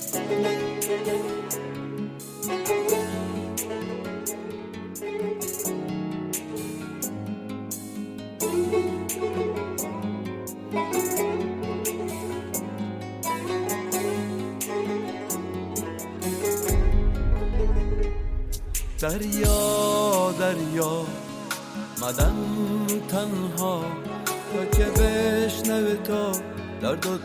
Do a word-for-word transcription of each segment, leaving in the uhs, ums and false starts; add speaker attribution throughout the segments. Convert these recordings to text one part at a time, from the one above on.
Speaker 1: دریا دریا مدن تنها تا که بشنوه تا درد و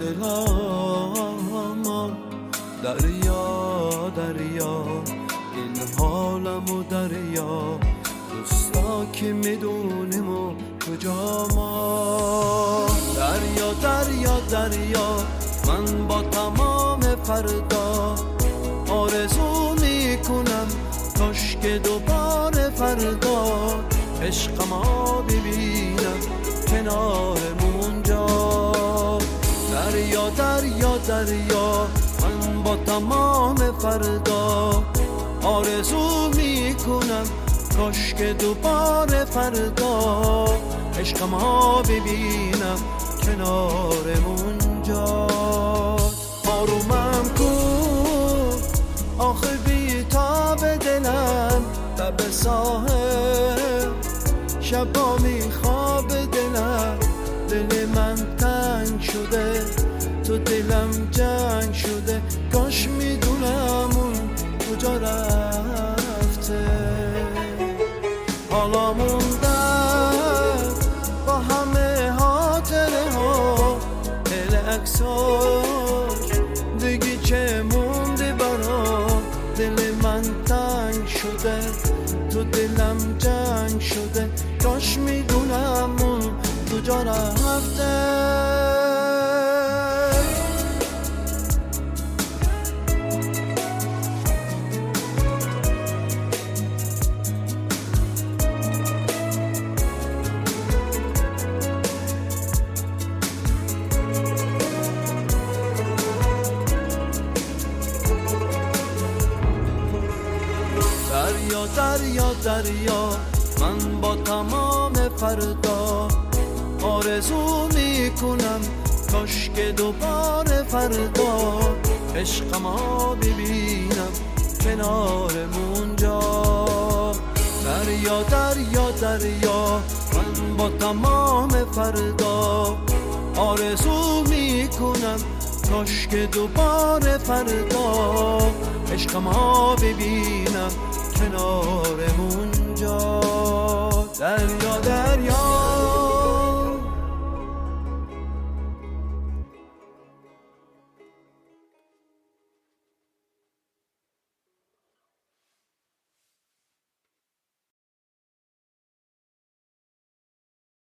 Speaker 1: دلم. دریا دریا این حالم و دریا دوستا که میدونیم و کجا ما. دریا دریا دریا من با تمام فردا آرزو میکنم کاش که دوباره فردا عشق ما ببینم کنارمون جا. دریا دریا دریا من با تمام فردا آرزو میکنم کاش که دوباره فردا عشق ما ببینم کنارمون جا. آرومم کن آخه بی تاب دلم لب ساحل شبا میخواب دلم. دل من تنگ شده تو دلم جنگ شده کاش میدونم اون کجا رفته. حالا موندم با همه خاطره ها دل عکساش دیگه چه مونده برا. دل من تنگ شده تو دلم جنگ شده کاش میدونم اون کجا رفته. دریا دریا دریا من با تمام فردا آرزو میکنم کاش که دوباره فردا عشق ما ببینم کنارمون جا. دریا دریا دریا من با تمام فردا آرزو میکنم کاش که دوباره فردا عشق ما ببینم کنارمون جا. دریا دریا